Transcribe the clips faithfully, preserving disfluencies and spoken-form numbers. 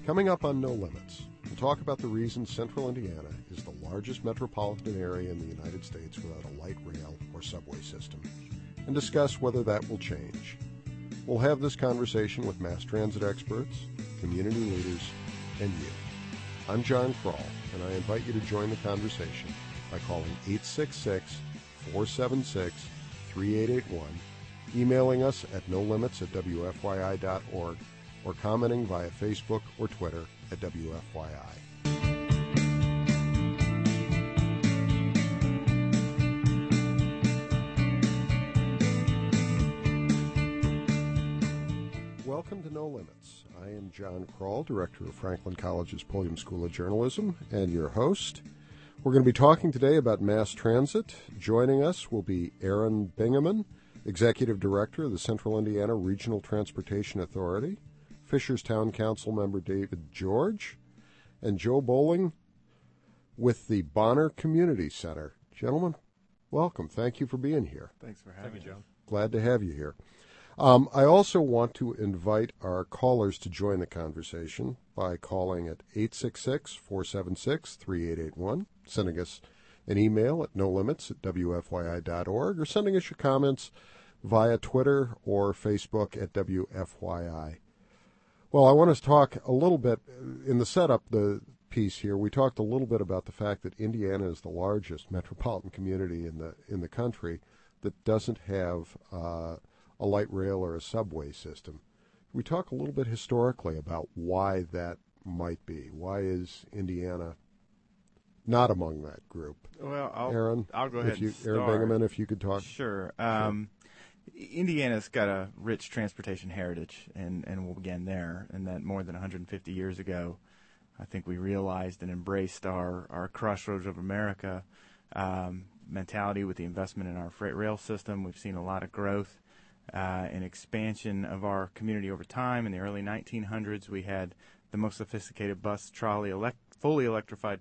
Coming up on No Limits, we'll talk about the reason Central Indiana is the largest metropolitan area in the United States without a light rail or subway system, and discuss whether that will change. We'll have this conversation with mass transit experts, community leaders, and you. I'm John Kroll, and I invite you to join the conversation by calling eight six six, four seven six, three eight eight one, emailing us at no limits at w f y i dot org, or commenting via Facebook or Twitter at W F Y I. Welcome to No Limits. I am John Kroll, Director of Franklin College's Pulliam School of Journalism, and your host. We're going to be talking today about mass transit. Joining us will be Aaron Bingaman, Executive Director of the Central Indiana Regional Transportation Authority, Fishers Town Council member David George, and Joe Bowling with the Bonner Community Center. Gentlemen, welcome. Thank you for being here. Thanks for having me, Joe. Glad to have you here. Um, I also want to invite our callers to join the conversation by calling at eight six six, four seven six, three eight eight one, sending us an email at no limits at w f y i dot org, or sending us your comments via Twitter or Facebook at W F Y I. Well, I want to talk a little bit, in the setup, the piece here, we talked a little bit about the fact that Indiana is the largest metropolitan community in the in the country that doesn't have uh, a light rail or a subway system. We talk a little bit historically about why that might be. Why is Indiana not among that group? Well, I'll, Aaron, I'll go ahead if you, and start. Aaron Bingaman, if you could talk. Sure. Um, sure. Indiana's got a rich transportation heritage, and, and we'll begin there. And that more than one hundred fifty years ago, I think we realized and embraced our, our Crossroads of America um, mentality with the investment in our freight rail system. We've seen a lot of growth uh, and expansion of our community over time. In the early nineteen hundreds, we had the most sophisticated bus, trolley, elect, fully electrified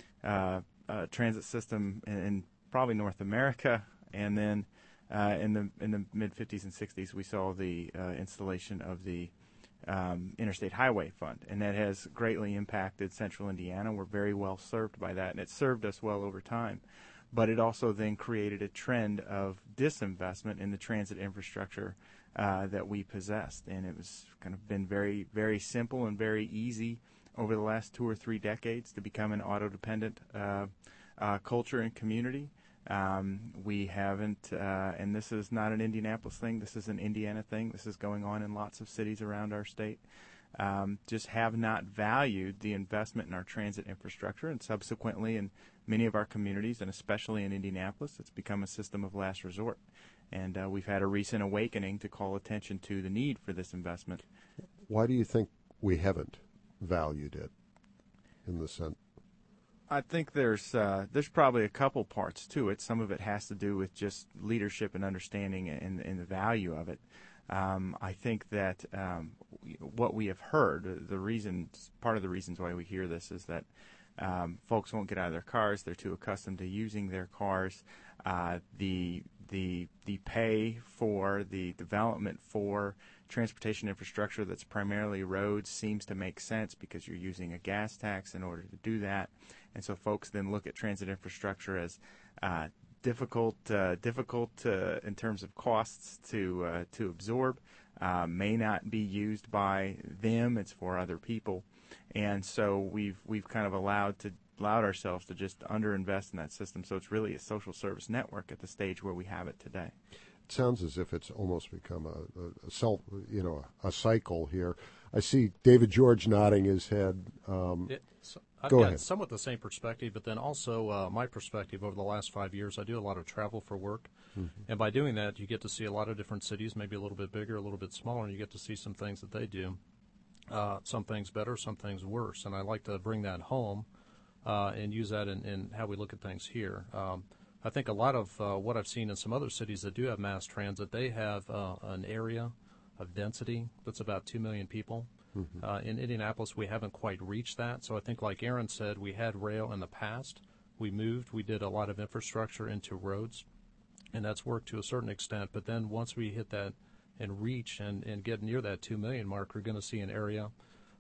uh, uh, transit system in, in probably North America, and then Uh, in the in the mid fifties and sixties, we saw the uh, installation of the um, Interstate Highway Fund, and that has greatly impacted Central Indiana. We're very well served by that, and it served us well over time. But it also then created a trend of disinvestment in the transit infrastructure uh, that we possessed, and it was kind of been very, very simple and very easy over the last two or three decades to become an auto-dependent uh, uh, culture and community. Um, we haven't, uh, and this is not an Indianapolis thing, this is an Indiana thing, this is going on in lots of cities around our state, um, just have not valued the investment in our transit infrastructure, and subsequently in many of our communities, and especially in Indianapolis, it's become a system of last resort. And uh, we've had a recent awakening to call attention to the need for this investment. Why do you think we haven't valued it in the sense? I think there's uh, there's probably a couple parts to it. Some of it has to do with just leadership and understanding and, and the value of it. Um, I think that um, what we have heard, the reasons, part of the reasons why we hear this is that um, folks won't get out of their cars. They're too accustomed to using their cars. Uh, the the the pay for the development for transportation infrastructure that's primarily roads seems to make sense because you're using a gas tax in order to do that. And so folks then look at transit infrastructure as uh, difficult, uh, difficult uh, in terms of costs to uh, to absorb. Uh, may not be used by them; it's for other people. And so we've we've kind of allowed to allowed ourselves to just underinvest in that system. So it's really a social service network at the stage where we have it today. It sounds as if it's almost become a, a, a self, you know, a, a cycle here. I see David George nodding his head. Um, it, so I've go got ahead. somewhat the same perspective, but then also uh, my perspective over the last five years. I do a lot of travel for work, mm-hmm. and by doing that, you get to see a lot of different cities, maybe a little bit bigger, a little bit smaller, and you get to see some things that they do. Uh, some things better, some things worse, and I like to bring that home uh, and use that in, in how we look at things here. Um, I think a lot of uh, what I've seen in some other cities that do have mass transit, they have uh, an area of density that's about two million people. Mm-hmm. Uh, in Indianapolis, we haven't quite reached that. So I think, like Aaron said, we had rail in the past. We moved. We did a lot of infrastructure into roads, and that's worked to a certain extent. But then once we hit that and reach and, and get near that two million mark, we're going to see an area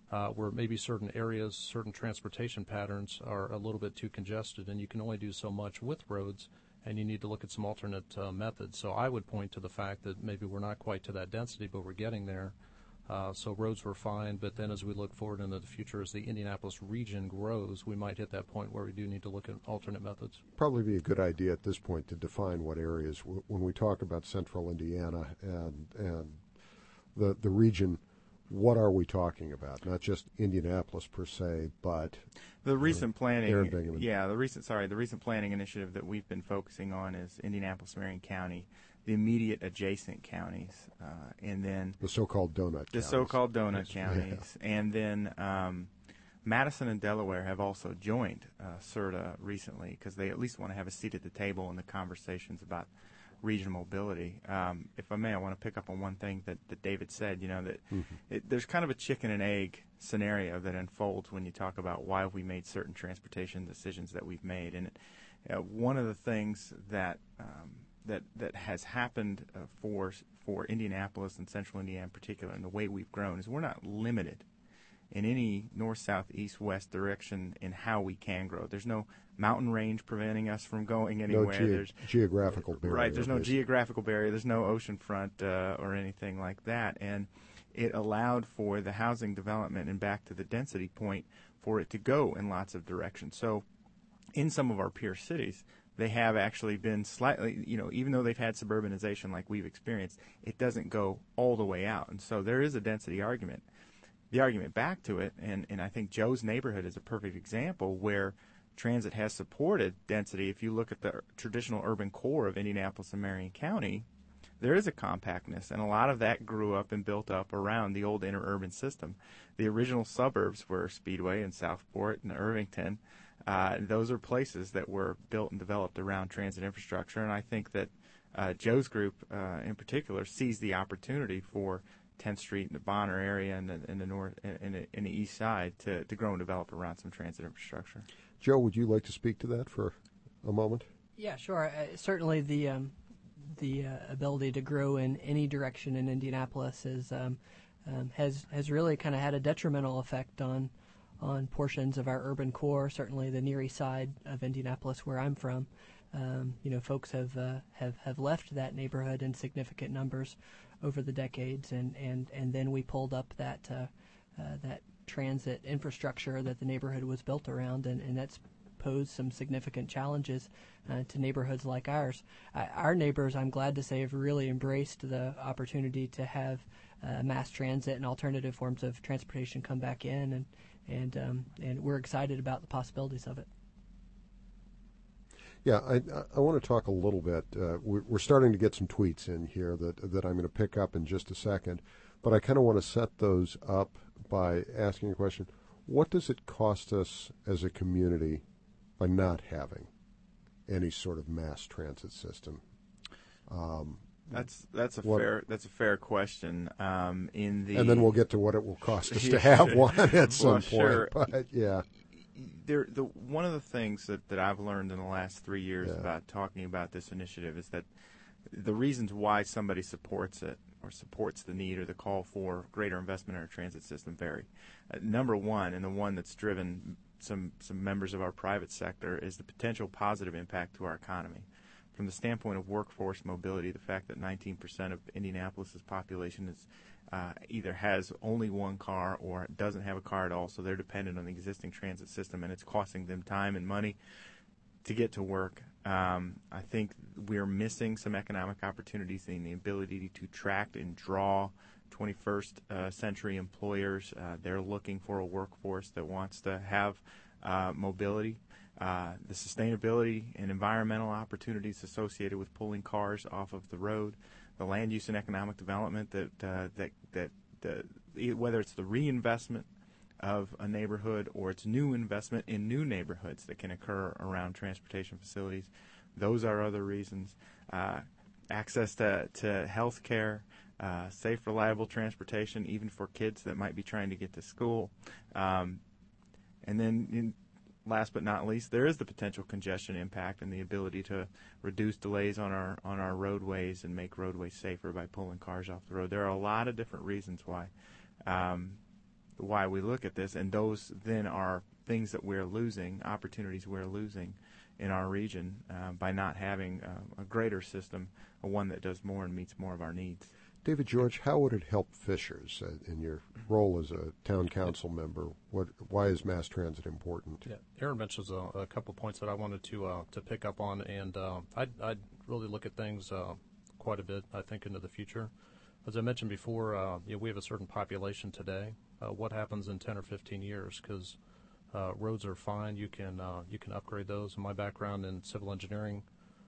uh, where maybe certain areas, certain transportation patterns are a little bit too congested, and you can only do so much with roads, and you need to look at some alternate uh, methods. So I would point to the fact that maybe we're not quite to that density, but we're getting there. Uh, so roads were fine, but then as we look forward into the future, as the Indianapolis region grows, we might hit that point where we do need to look at alternate methods. Probably be a good idea at this point to define what areas. When we talk about central Indiana and and the the region, what are we talking about? Not just Indianapolis per se, but the recent uh, planning. Yeah, the recent sorry, the recent planning initiative that we've been focusing on is Indianapolis, Marion County, the immediate adjacent counties, uh, and then the so-called donut. The counties. so-called donut Yes. counties, Yeah. and then um, Madison and Delaware have also joined uh, C E R T A recently because they at least want to have a seat at the table in the conversations about regional mobility. Um, if I may, I want to pick up on one thing that, that David said. You know that Mm-hmm. it, there's kind of a chicken and egg scenario that unfolds when you talk about why have we made certain transportation decisions that we've made, and uh, one of the things that um, that that has happened uh, for for Indianapolis and Central Indiana in particular, and the way we've grown, is we're not limited in any north, south, east, west direction in how we can grow. There's no mountain range preventing us from going anywhere. No ge- there's geographical barrier. Right. There's no basically. geographical barrier. There's no ocean front uh, or anything like that, and it allowed for the housing development and back to the density point for it to go in lots of directions. So, in some of our peer cities, they have actually been slightly, you know, even though they've had suburbanization like we've experienced, it doesn't go all the way out. And so there is a density argument. The argument back to it, and, and I think Joe's neighborhood is a perfect example where transit has supported density. If you look at the traditional urban core of Indianapolis and Marion County, there is a compactness, and a lot of that grew up and built up around the old interurban system. The original suburbs were Speedway and Southport and Irvington. Uh, those are places that were built and developed around transit infrastructure, and I think that uh, Joe's group uh, in particular sees the opportunity for tenth Street and the Bonner area and the, in the north in the, in the east side to, to grow and develop around some transit infrastructure. Joe, would you like to speak to that for a moment? Yeah, sure. Uh, certainly, the um, the uh, ability to grow in any direction in Indianapolis is um, um, has has really kind of had a detrimental effect on on portions of our urban core. Certainly, the Near East Side of Indianapolis, where I'm from, um, you know, folks have uh, have have left that neighborhood in significant numbers over the decades, and and and then we pulled up that uh, uh, that transit infrastructure that the neighborhood was built around, and, and that's posed some significant challenges uh, to neighborhoods like ours. Uh, our neighbors, I'm glad to say, have really embraced the opportunity to have uh, mass transit and alternative forms of transportation come back in, and and um, and we're excited about the possibilities of it. Yeah, I, I want to talk a little bit. Uh, we're, we're starting to get some tweets in here that that I'm going to pick up in just a second, but I kind of want to set those up by asking a question. What does it cost us as a community by not having any sort of mass transit system? Um, That's that's a what, fair that's a fair question. Um, in the and then we'll get to what it will cost us Yeah, to have sure. one at some Well, sure. point. But yeah, there the one of the things that, that I've learned in the last three years Yeah. about talking about this initiative is that the reasons why somebody supports it or supports the need or the call for greater investment in our transit system vary. Uh, number one, and the one that's driven some some members of our private sector, is the potential positive impact to our economy. From the standpoint of workforce mobility, the fact that nineteen percent of Indianapolis's population is uh, either has only one car or doesn't have a car at all, so they're dependent on the existing transit system, and it's costing them time and money to get to work. Um, I think we're missing some economic opportunities in the ability to attract and draw twenty-first uh, century employers. Uh, they're looking for a workforce that wants to have uh, mobility. Uh, the sustainability and environmental opportunities associated with pulling cars off of the road, the land use and economic development that uh, that that the, whether it's the reinvestment of a neighborhood or it's new investment in new neighborhoods that can occur around transportation facilities, those are other reasons. Uh, access to to health care, uh, safe, reliable transportation, even for kids that might be trying to get to school, um, and then. In, Last but not least, there is the potential congestion impact and the ability to reduce delays on our on our roadways and make roadways safer by pulling cars off the road. There are a lot of different reasons why um, why we look at this, and those then are things that we're losing, opportunities we're losing in our region uh, by not having uh, a greater system, a one that does more and meets more of our needs. David George, how would it help Fishers uh, in your role as a town council member? What, why is mass transit important? Yeah, Aaron mentions a, a couple points that I wanted to uh, to pick up on, and uh, I'd, I'd really look at things uh, quite a bit, I think, into the future. As I mentioned before, uh, you know, we have a certain population today. Uh, what happens in ten or fifteen years? Because uh, roads are fine. You can uh, you can upgrade those. In my background in civil engineering,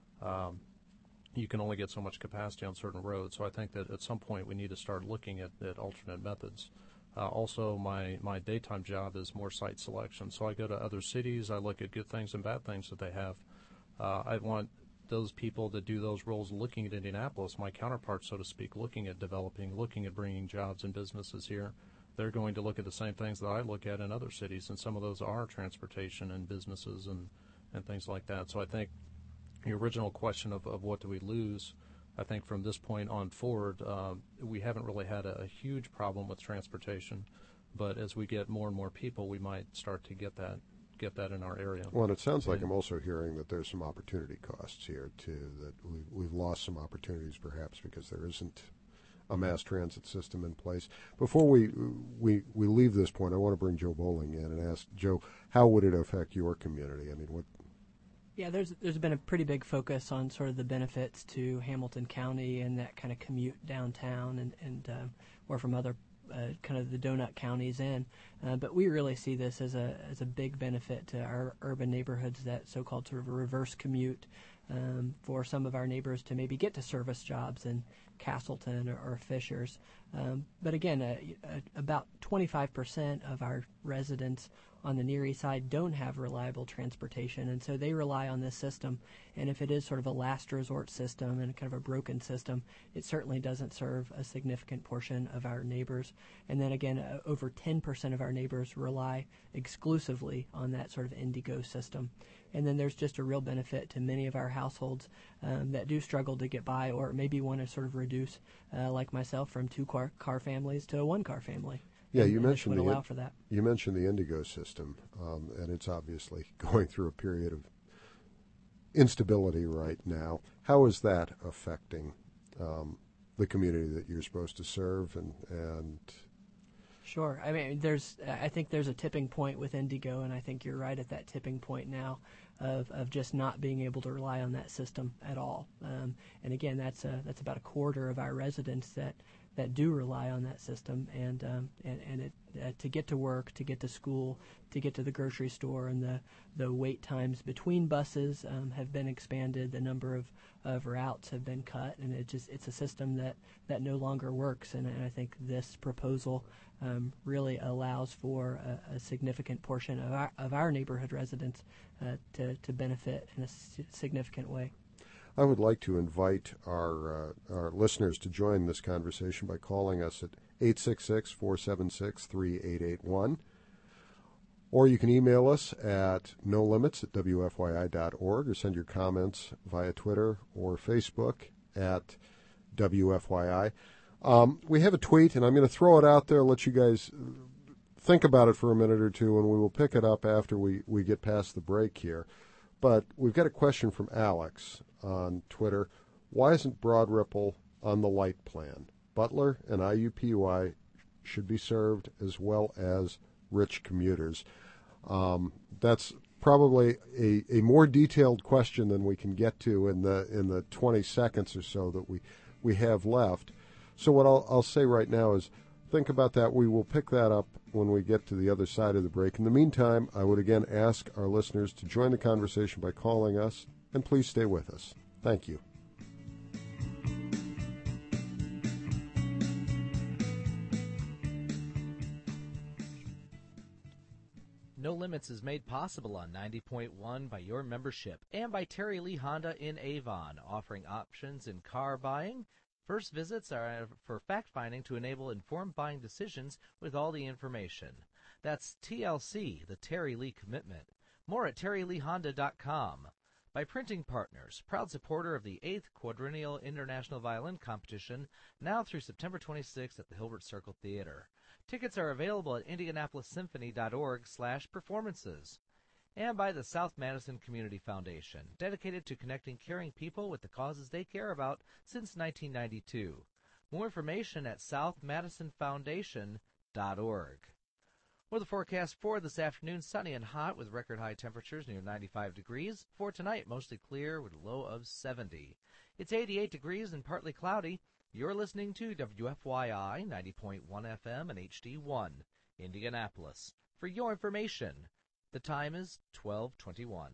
um, you can only get so much capacity on certain roads. So I think that at some point we need to start looking at, at alternate methods. Uh, also, my, my daytime job is more site selection. So I go to other cities. I look at good things and bad things that they have. Uh, I want those people that do those roles looking at Indianapolis, my counterparts, so to speak, looking at developing, looking at bringing jobs and businesses here. They're going to look at the same things that I look at in other cities, and some of those are transportation and businesses and, and things like that. So I think the original question of, of what do we lose, I think from this point on forward, uh, we haven't really had a, a huge problem with transportation, but as we get more and more people, we might start to get that get that in our area. Well, and it sounds like and, I'm also hearing that there's some opportunity costs here, too, that we've, we've lost some opportunities perhaps because there isn't a mass transit system in place. Before we, we, we leave this point, I want to bring Joe Bowling in and ask, Joe, how would it affect your community? I mean, what... Yeah, there's there's been a pretty big focus on sort of the benefits to Hamilton County and that kind of commute downtown and, and um, or from other uh, kind of the donut counties in. Uh, but we really see this as a as a big benefit to our urban neighborhoods, that so-called sort of a reverse commute um, for some of our neighbors to maybe get to service jobs in Castleton or, or Fishers. Um, but again, uh, uh, about twenty-five percent of our residents on the Near East Side don't have reliable transportation, and so they rely on this system. And if it is sort of a last resort system and kind of a broken system, it certainly doesn't serve a significant portion of our neighbors. And then again, uh, over ten percent of our neighbors rely exclusively on that sort of Indigo system. And then there's just a real benefit to many of our households um, that do struggle to get by, or maybe want to sort of reduce, uh, like myself, from two car, car families to a one car family. Yeah, and, you and mentioned would the allow for that. You mentioned the Indigo system, um, and it's obviously going through a period of instability right now. How is that affecting um, the community that you're supposed to serve? And, and Sure. I mean, there's. I think there's a tipping point with Indigo, and I think you're right at that tipping point now of, of just not being able to rely on that system at all. Um, and again, that's a, that's about a quarter of our residents that. that do rely on that system, and um, and, and it, uh, to get to work, to get to school, to get to the grocery store, and the, the wait times between buses um, have been expanded. The number of, of routes have been cut, and it just it's a system that, that no longer works. And, and I think this proposal um, really allows for a, a significant portion of our of our neighborhood residents uh, to to benefit in a s- significant way. I would like to invite our uh, our listeners to join this conversation by calling us at eight six six, four seven six, three eight eight one. Or you can email us at no limits at w f y i dot org, or send your comments via Twitter or Facebook at W F Y I. Um, we have a tweet, and I'm going to throw it out there, let you guys think about it for a minute or two, and we will pick it up after we, we get past the break here. But we've got a question from Alex on Twitter. Why isn't Broad Ripple on the light plan? Butler and I U P U I should be served as well as rich commuters. Um, that's probably a, a more detailed question than we can get to in the in the twenty seconds or so that we, we have left. So what I'll, I'll say right now is think about that. We will pick that up when we get to the other side of the break. In the meantime, I would again ask our listeners to join the conversation by calling us, and please stay with us. Thank you. No Limits is made possible on ninety point one by your membership and by Terry Lee Honda in Avon, offering options in car buying. First visits are for fact-finding to enable informed buying decisions with all the information. That's T L C, the Terry Lee Commitment. More at terry lee honda dot com. by Printing Partners, proud supporter of the eighth Quadrennial International Violin Competition, now through September twenty-sixth at the Hilbert Circle Theater. Tickets are available at indianapolis symphony dot org slash performances. And by the South Madison Community Foundation, dedicated to connecting caring people with the causes they care about since nineteen ninety-two. More information at south madison foundation dot org. Weather forecast for this afternoon, sunny and hot with record high temperatures near ninety-five degrees. For tonight, mostly clear with a low of seventy. It's eighty-eight degrees and partly cloudy. You're listening to W F Y I ninety point one F M and H D one, Indianapolis. For your information, the time is twelve twenty-one.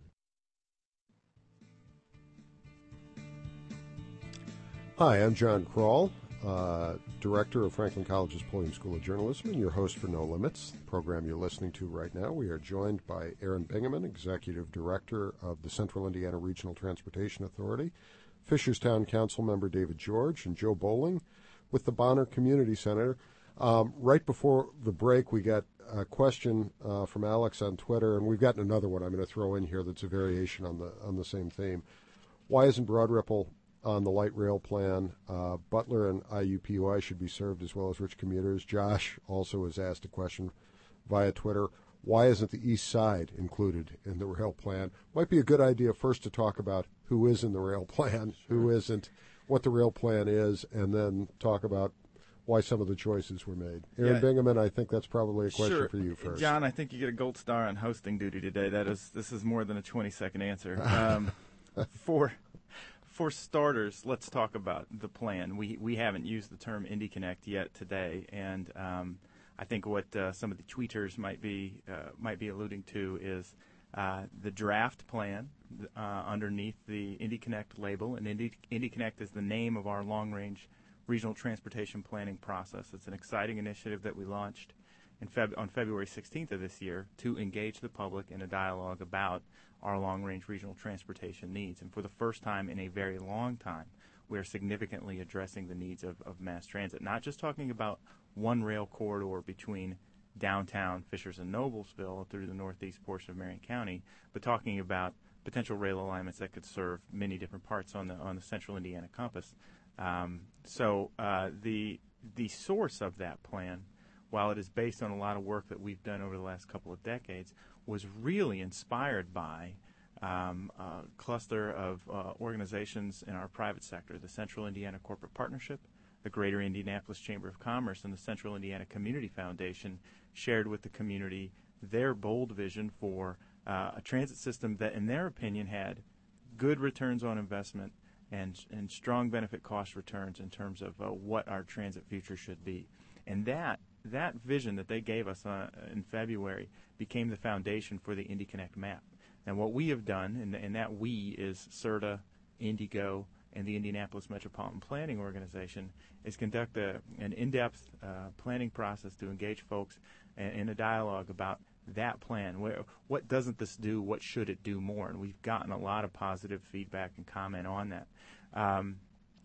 Hi, I'm John Kroll, uh, Director of Franklin College's Pulliam School of Journalism, and your host for No Limits, the program you're listening to right now. We are joined by Aaron Bingaman, Executive Director of the Central Indiana Regional Transportation Authority, Fisherstown Council Member David George, and Joe Bowling with the Bonner Community Center. Um, right before the break, we got a question uh, from Alex on Twitter, and we've gotten another one I'm going to throw in here that's a variation on the on the same theme. Why isn't Broad Ripple on the light rail plan? Uh, Butler and I U P U I should be served as well as rich commuters. Josh also has asked a question via Twitter. Why isn't the East Side included in the rail plan? Might be a good idea first to talk about who is in the rail plan, sure. who isn't, what the rail plan is, and then talk about why some of the choices were made. Aaron yeah. Bingaman, I think that's probably a question sure. for you first. John, I think you get a gold star on hosting duty today. That is, this is more than a twenty-second answer. Um, for for starters, let's talk about the plan. We we haven't used the term IndyConnect yet today, and um, I think what uh, some of the tweeters might be uh, might be alluding to is uh, the draft plan uh, underneath the IndyConnect label, and Indy, IndyConnect is the name of our long-range regional transportation planning process. It's an exciting initiative that we launched in Feb- on February sixteenth of this year to engage the public in a dialogue about our long-range regional transportation needs. And for the first time in a very long time, we're significantly addressing the needs of, of mass transit, not just talking about one rail corridor between downtown Fishers and Noblesville through the northeast portion of Marion County, but talking about potential rail alignments that could serve many different parts on the on the central Indiana compass. Um, so uh, the the source of that plan, while it is based on a lot of work that we've done over the last couple of decades, was really inspired by um, a cluster of uh, organizations in our private sector, the Central Indiana Corporate Partnership, the Greater Indianapolis Chamber of Commerce, and the Central Indiana Community Foundation shared with the community their bold vision for uh, a transit system that, in their opinion, had good returns on investment and and strong benefit cost returns in terms of uh, what our transit future should be. And that that vision that they gave us uh, in February became the foundation for the IndyConnect map. And what we have done, and, and that we is CERTA, Indigo, and the Indianapolis Metropolitan Planning Organization, is conduct a, an in-depth uh, planning process to engage folks in, in a dialogue about that plan. Where, what doesn't this do? What should it do more? And we've gotten a lot of positive feedback and comment on that. Um,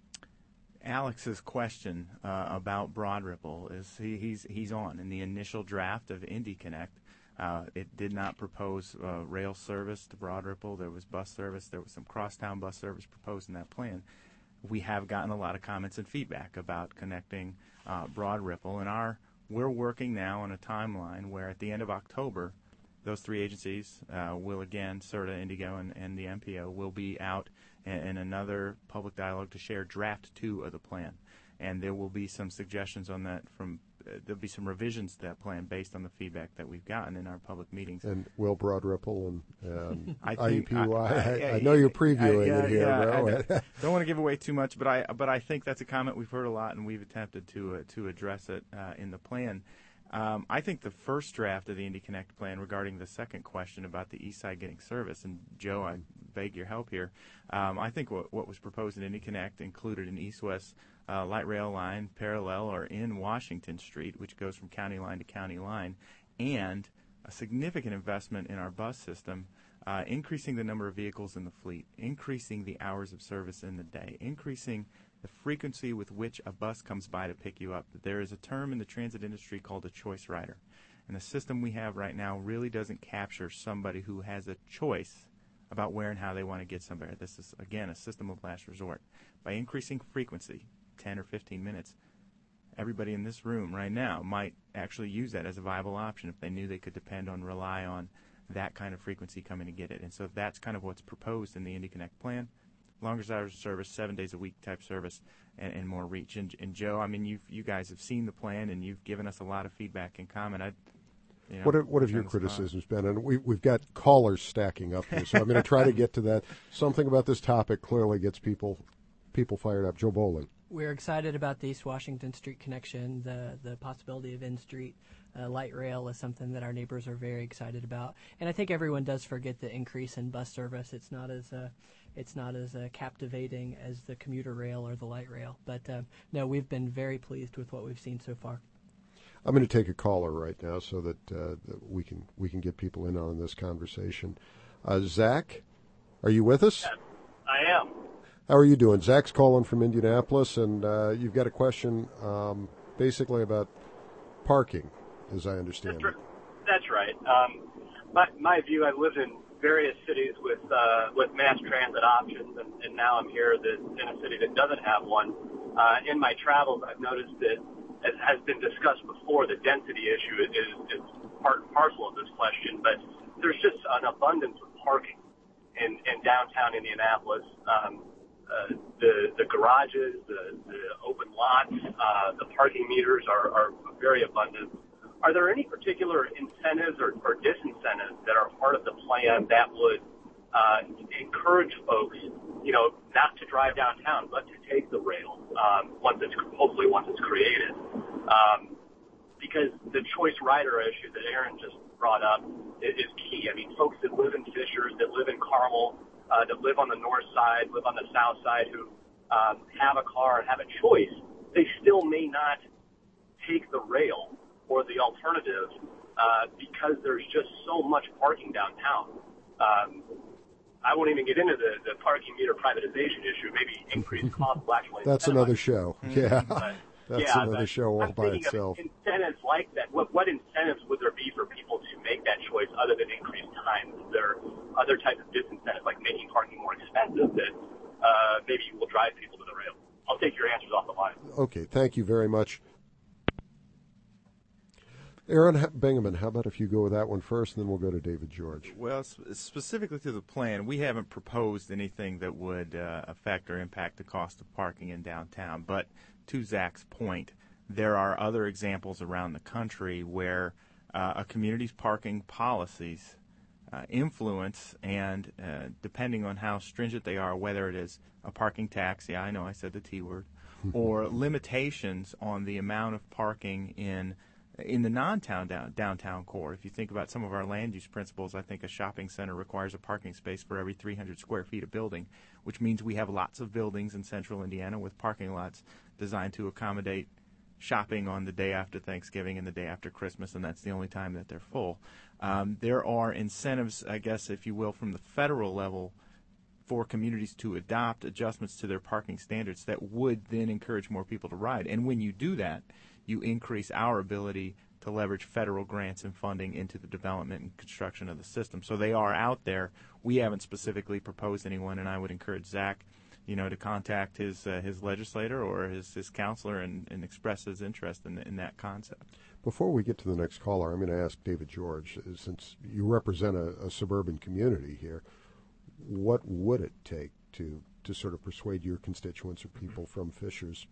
Alex's question uh, about Broad Ripple is he, he's he's on in the initial draft of IndyConnect. Uh, it did not propose uh, rail service to Broad Ripple. There was bus service. There was some crosstown bus service proposed in that plan. We have gotten a lot of comments and feedback about connecting uh, Broad Ripple, and our we're working now on a timeline where at the end of October, those three agencies uh, will again, CERTA, Indigo, and, and the M P O, will be out in, in another public dialogue to share draft two of the plan. And there will be some suggestions on that from uh, there'll be some revisions to that plan based on the feedback that we've gotten in our public meetings. And will Broad Ripple and um, I I U P U I, I, I, I, I know you're previewing I, yeah, it here, yeah, bro. I don't, don't want to give away too much, but I but I think that's a comment we've heard a lot, and we've attempted to uh, to address it uh, in the plan. Um, I think the first draft of the IndyConnect plan regarding the second question about the east side getting service, and Joe, I beg your help here, um, I think what, what was proposed in IndyConnect included an east-west uh, light rail line parallel or in Washington Street, which goes from county line to county line, and a significant investment in our bus system, uh, increasing the number of vehicles in the fleet, increasing the hours of service in the day, increasing the frequency with which a bus comes by to pick you up. There is a term in the transit industry called a choice rider. And the system we have right now really doesn't capture somebody who has a choice about where and how they want to get somewhere. This is, again, a system of last resort. By increasing frequency, ten or fifteen minutes, everybody in this room right now might actually use that as a viable option if they knew they could depend on, rely on that kind of frequency coming to get it. And so that's kind of what's proposed in the IndyConnect plan. Longer hours of service, seven days a week type service, and, and more reach. And, and Joe, I mean, you you guys have seen the plan, and you've given us a lot of feedback and comment. I, you know, what have, what have your criticisms been? And we, we've got callers stacking up here, so I'm going to try to get to that. Something about this topic clearly gets people people fired up. Joe Boland. We're excited about the East Washington Street connection. The the possibility of in-street uh, light rail is something that our neighbors are very excited about. And I think everyone does forget the increase in bus service. It's not as uh, it's not as uh, captivating as the commuter rail or the light rail. But uh, no, we've been very pleased with what we've seen so far. I'm going to take a caller right now so that, uh, that we can we can get people in on this conversation. Uh, Zach, are you with us? Yes, I am. How are you doing? Zach's calling from Indianapolis, and uh, you've got a question um, basically about parking, as I understand That's, it. that's right. Um, my, my view, I've lived in various cities with uh, with mass transit options, and, and now I'm here that, in a city that doesn't have one. Uh, in my travels, I've noticed that, as has been discussed before, the density issue is, is part and parcel of this question, but there's just an abundance of parking in, in downtown Indianapolis. Um, Uh, the the garages, the, the open lots, uh, the parking meters are, are very abundant. Are there any particular incentives or, or disincentives that are part of the plan that would uh, encourage folks, you know, not to drive downtown, but to take the rail um, once it's hopefully once it's created? Um, because the choice rider issue that Aaron just brought up is, is key. I mean, folks that live in Fishers, that live in Carmel, Uh, that live on the north side, live on the south side, who um, have a car and have a choice, they still may not take the rail or the alternative uh, because there's just so much parking downtown. Um, I won't even get into the, the parking meter privatization issue. Maybe increased cost will actually. That's another show. Yeah, but, that's yeah, another show all I'm by thinking itself. Of incentives like that. What, what incentives would there be for people to make that choice other than increased time? Is there other types of disincentives, like making parking more expensive, that uh, maybe will drive people to the rail? I'll take your answers off the line. Okay, thank you very much. Aaron Bingaman, how about if you go with that one first, and then we'll go to David George. Well, specifically to the plan, we haven't proposed anything that would uh, affect or impact the cost of parking in downtown. But to Zach's point, there are other examples around the country where uh, a community's parking policies uh, influence and, uh, depending on how stringent they are, whether it is a parking tax, yeah, I know I said the T word, or limitations on the amount of parking in in the non-town down, downtown core. If you think about some of our land use principles, I think a shopping center requires a parking space for every three hundred square feet of building, which means we have lots of buildings in central Indiana with parking lots designed to accommodate shopping on the day after Thanksgiving and the day after Christmas, and that's the only time that they're full. Um, there are incentives, I guess, if you will, from the federal level for communities to adopt adjustments to their parking standards that would then encourage more people to ride. And when you do that, you increase our ability to leverage federal grants and funding into the development and construction of the system. So they are out there. We haven't specifically proposed anyone, and I would encourage Zach, you know, to contact his uh, his legislator or his, his counselor and, and express his interest in, in that concept. Before we get to the next caller, I'm going to ask David George, since you represent a, a suburban community here, what would it take to, to sort of persuade your constituents or people from Fishers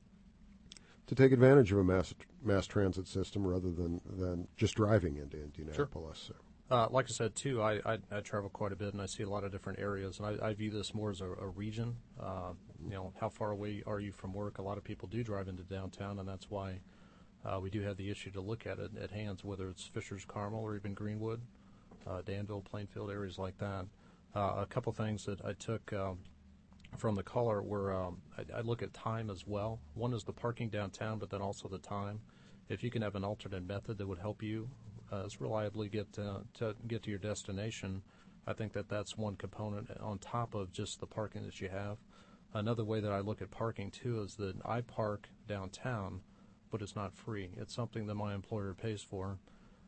to take advantage of a mass mass transit system rather than, than just driving into Indianapolis? Sure. Uh, like I said, too, I, I, I travel quite a bit, and I see a lot of different areas, and I, I view this more as a, a region. Uh, you know, how far away are you from work? A lot of people do drive into downtown, and that's why uh, we do have the issue to look at it at hands, whether it's Fishers, Carmel, or even Greenwood, uh, Danville, Plainfield, areas like that. Uh, a couple things that I took um, from the caller were um, I, I look at time as well. One is the parking downtown, but then also the time. If you can have an alternate method that would help you uh, as reliably get uh, to get to your destination, I think that that's one component on top of just the parking that you have. Another way that I look at parking too is that I park downtown, but it's not free. It's something that my employer pays for.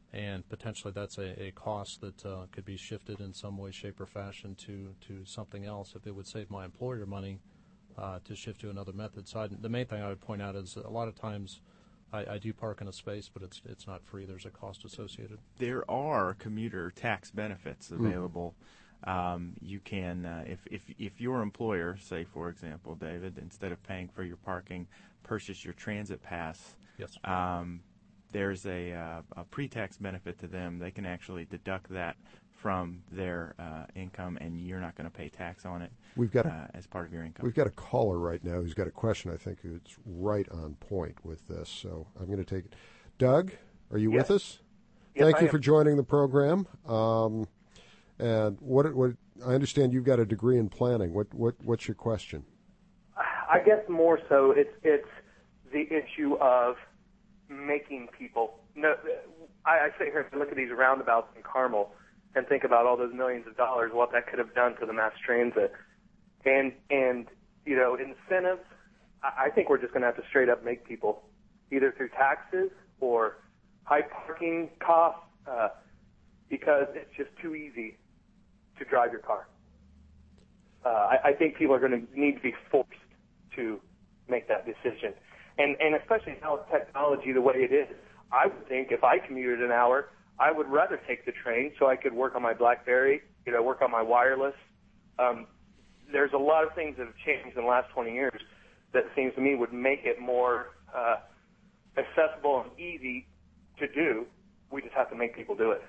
and potentially that's a, a cost that uh, could be shifted in some way, shape, or fashion to, to something else if it would save my employer money uh, to shift to another method. So I'd, the main thing I would point out is a lot of times I, I do park in a space, but it's it's not free. There's a cost associated. There are commuter tax benefits available. Mm. Um, you can, uh, if, if, if your employer, say, for example, David, instead of paying for your parking, purchase your transit pass. Yes. Um, there's a, uh, a pre-tax benefit to them. They can actually deduct that from their uh, income, and you're not going to pay tax on it. We've got a, uh, as part of your income. We've got a caller right now who's got a question. I think it's right on point with this, so I'm going to take it. Doug, are you yes. with us? Yes, Thank I you am. for joining the program. Um, and what, what I understand, you've got a degree in planning. What, what, what's your question? I guess more so, it's it's the issue of making people. No, I, I sit here and look at these roundabouts in Carmel and think about all those millions of dollars, what that could have done to the mass transit, and and you know, incentives. I, I think we're just going to have to straight up make people, either through taxes or high parking costs, uh, because it's just too easy to drive your car. Uh, I, I think people are going to need to be forced to make that decision. And, and especially now with technology the way it is, I would think if I commuted an hour, I would rather take the train so I could work on my BlackBerry, you know, work on my wireless. Um, there's a lot of things that have changed in the last twenty years that seems to me would make it more uh, accessible and easy to do. We just have to make people do it.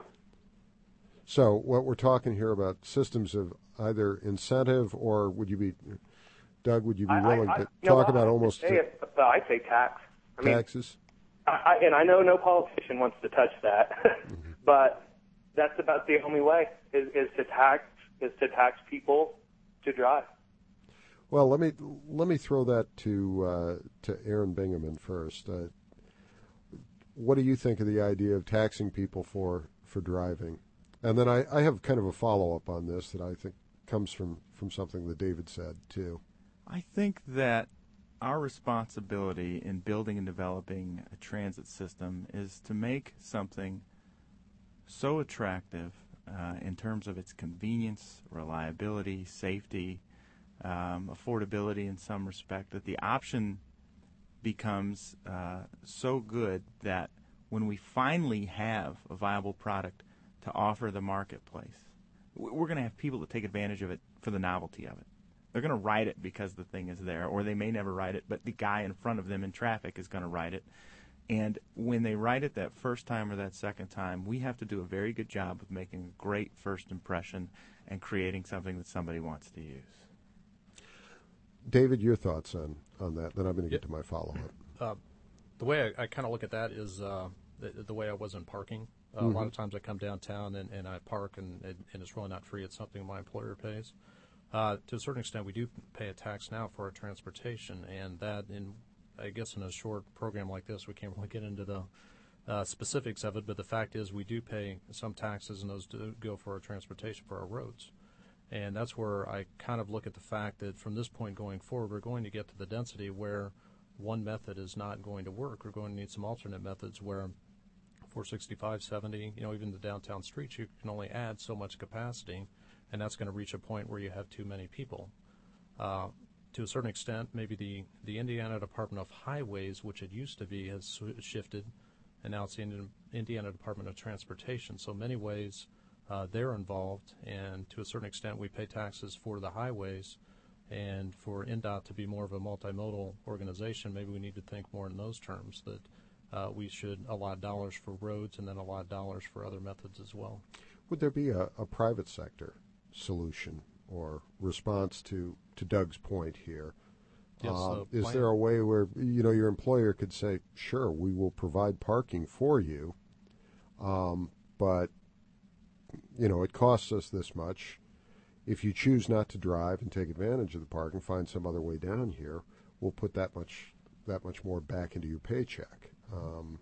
So what we're talking here about systems of either incentive, or would you be, Doug, would you be willing I, I, to you talk know, about I almost say it, but I say tax. I mean, taxes? I, and I know no politician wants to touch that, mm-hmm. but that's about the only way is, is to tax is to tax people to drive. Well, let me let me throw that to uh, to Aaron Bingaman first. Uh, what do you think of the idea of taxing people for, for driving? And then I, I have kind of a follow-up on this that I think comes from, from something that David said, too. I think that our responsibility in building and developing a transit system is to make something so attractive uh, in terms of its convenience, reliability, safety, um, affordability in some respect, that the option becomes uh, so good that when we finally have a viable product to offer the marketplace, we're going to have people that take advantage of it for the novelty of it. They're going to ride it because the thing is there, or they may never ride it, but the guy in front of them in traffic is going to ride it. And when they ride it that first time or that second time, we have to do a very good job of making a great first impression and creating something that somebody wants to use. David, your thoughts on, on that? Then I'm going to get to my follow-up. Uh, the way I, I kind of look at that is uh, the, the way I was in parking. Uh, mm-hmm. A lot of times I come downtown and, and I park, and, and, and it's really not free. It's something my employer pays. Uh, to a certain extent, we do pay a tax now for our transportation, and that, in I guess in a short program like this, we can't really get into the uh, specifics of it, but the fact is we do pay some taxes, and those do go for our transportation, for our roads. And that's where I kind of look at the fact that from this point going forward, we're going to get to the density where one method is not going to work. We're going to need some alternate methods where four sixty-five, seventy, you know, even the downtown streets, you can only add so much capacity, and that's going to reach a point where you have too many people. Uh, to a certain extent, maybe the, the Indiana Department of Highways, which it used to be, has shifted, and now it's the Indiana Department of Transportation. So many ways uh, they're involved, and to a certain extent we pay taxes for the highways, and for N D O T to be more of a multimodal organization, maybe we need to think more in those terms, that uh, we should allot dollars for roads and then allot dollars for other methods as well. Would there be a, a private sector solution or response to, to Doug's point here? Yes, um, uh, is plan- there a way where, you know, your employer could say, sure, we will provide parking for you, um, but, you know, it costs us this much. If you choose not to drive and take advantage of the parking, find some other way down here, we'll put that much that much more back into your paycheck. Um,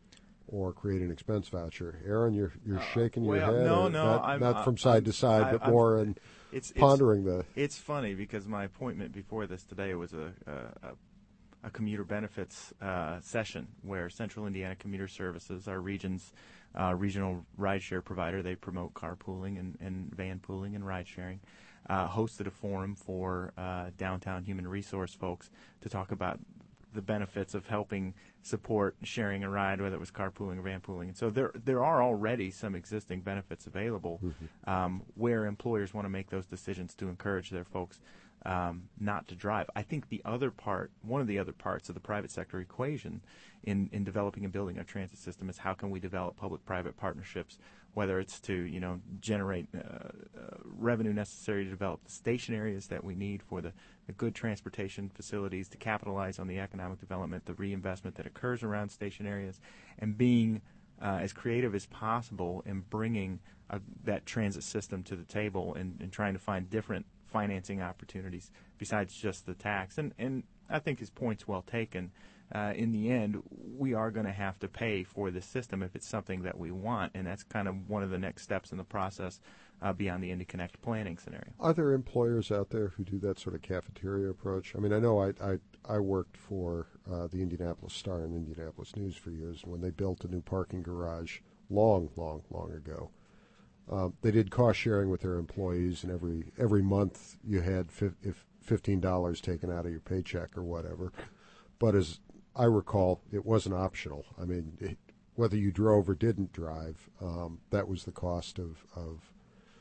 or create an expense voucher. Aaron, you're you're uh, shaking your well, head. No, or no, not, I'm, not I'm, from side I'm, to side, I, but I'm, more in it's, pondering it's, the. It's funny because my appointment before this today was a, a, a a commuter benefits uh, session where Central Indiana Commuter Services, our region's uh, regional rideshare provider, they promote carpooling and, and van pooling and ride sharing, uh, hosted a forum for uh, downtown human resource folks to talk about the benefits of helping support sharing a ride, whether it was carpooling or van pooling. And so there there are already some existing benefits available mm-hmm. um, where employers want to make those decisions to encourage their folks um, not to drive. I think the other part, one of the other parts of the private sector equation in, in developing and building our transit system is how can we develop public-private partnerships, whether it's to, you know, generate uh, uh, revenue necessary to develop the station areas that we need for the, the good transportation facilities, to capitalize on the economic development, the reinvestment that occurs around station areas, and being uh, as creative as possible in bringing uh, that transit system to the table and, and trying to find different financing opportunities besides just the tax. And, and I think his point's well taken. Uh, in the end, we are going to have to pay for this system if it's something that we want, and that's kind of one of the next steps in the process uh, beyond the IndyConnect planning scenario. Are there employers out there who do that sort of cafeteria approach? I mean, I know I I, I worked for uh, the Indianapolis Star and Indianapolis News for years when they built a new parking garage long, long, long ago. Uh, they did cost sharing with their employees, and every every month you had fi- if fifteen dollars taken out of your paycheck or whatever. But as I recall, it wasn't optional. I mean, it, whether you drove or didn't drive, um, that was the cost of of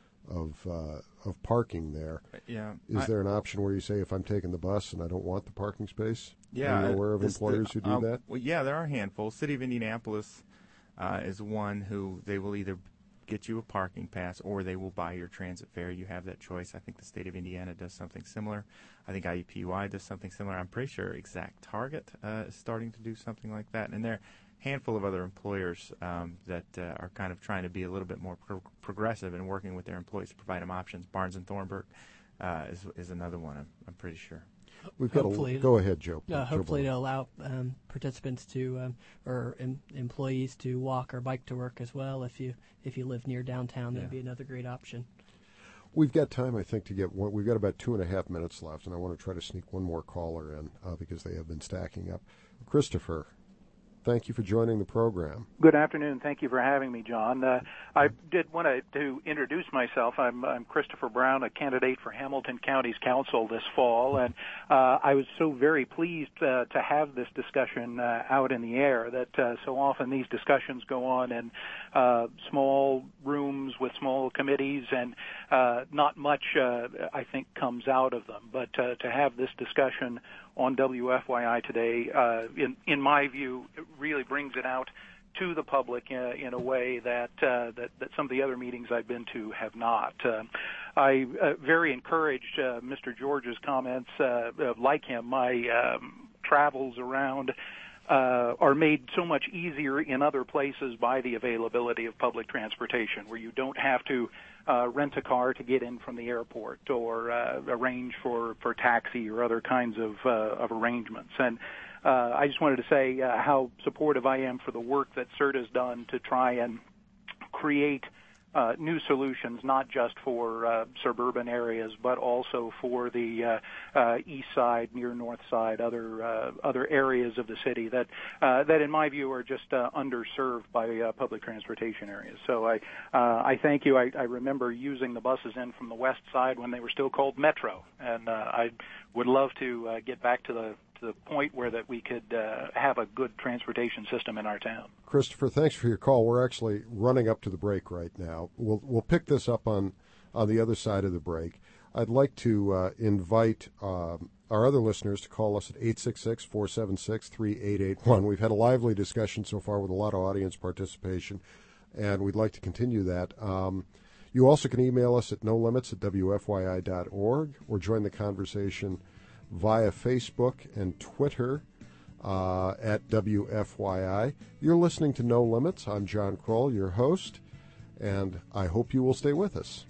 of, uh, of parking there. Yeah. Is I, there an option where you say, if I'm taking the bus and I don't want the parking space? Yeah. Are you aware of this, employers the, who do um, that? Well, yeah, there are a handful. City of Indianapolis uh, is one who they will either get you a parking pass or they will buy your transit fare. You have that choice. I think the state of Indiana does something similar. I think I U P U I does something similar. I'm pretty sure Exact Target uh, is starting to do something like that. And there are a handful of other employers um, that uh, are kind of trying to be a little bit more pro- progressive and working with their employees to provide them options. Barnes and Thornburg uh, is, is another one, I'm, I'm pretty sure. We've got hopefully, a, go ahead, Joe. Uh, hopefully Joe to allow um, participants to um, or em- employees to walk or bike to work as well. If you if you live near downtown, that'd yeah. be another great option. We've got time, I think, to get one. We've got about two and a half minutes left, and I want to try to sneak one more caller in uh, because they have been stacking up. Christopher, thank you for joining the program. Good afternoon. Thank you for having me, John. Uh, I did want to, to introduce myself. I'm, I'm Christopher Brown, a candidate for Hamilton County's council this fall, and uh, I was so very pleased uh, to have this discussion uh, out in the air. That uh, so often these discussions go on in uh, small rooms with small committees, and uh, not much, uh, I think, comes out of them. But uh, to have this discussion on W F Y I today, uh, in, in my view, it really brings it out to the public in, in a way that, uh, that that some of the other meetings I've been to have not. Uh, I uh, very encouraged uh, Mister George's comments. Uh, like him, my um, travels around uh, are made so much easier in other places by the availability of public transportation, where you don't have to Uh, rent a car to get in from the airport, or uh, arrange for, for taxi or other kinds of, uh, of arrangements. And uh, I just wanted to say uh, how supportive I am for the work that C E R T has done to try and create uh, new solutions, not just for uh, suburban areas, but also for the uh, uh, east side, near north side, other uh, other areas of the city that uh, that, in my view, are just uh, underserved by uh, public transportation areas. So I uh, I thank you. I, I remember using the buses in from the west side when they were still called Metro, and uh, I would love to uh, get back to the the point where that we could uh, have a good transportation system in our town. Christopher, thanks for your call. We're actually running up to the break right now. We'll we'll pick this up on, on the other side of the break. I'd like to uh, invite um, our other listeners to call us at eight six six, four seven six, three eight eight one. We've had a lively discussion so far with a lot of audience participation, and we'd like to continue that. Um, you also can email us at no limits at w f y i dot org or join the conversation via Facebook and Twitter uh, at W F Y I. You're listening to No Limits. I'm John Kroll, your host, and I hope you will stay with us.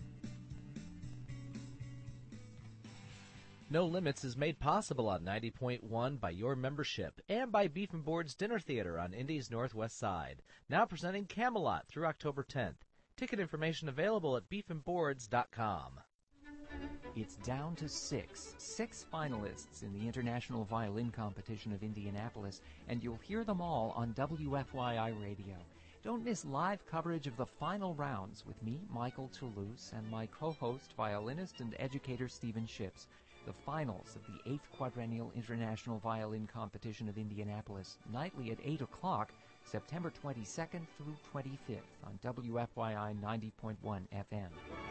No Limits is made possible on ninety point one by your membership and by Beef and Board's Dinner Theater on Indy's Northwest Side, now presenting Camelot through October tenth. Ticket information available at beef and boards dot com. It's down to six. Six finalists in the International Violin Competition of Indianapolis, and you'll hear them all on W F Y I Radio. Don't miss live coverage of the final rounds with me, Michael Toulouse, and my co-host, violinist and educator Stephen Ships. The finals of the eighth Quadrennial International Violin Competition of Indianapolis, nightly at eight o'clock, September twenty-second through twenty-fifth on W F Y I ninety point one F M.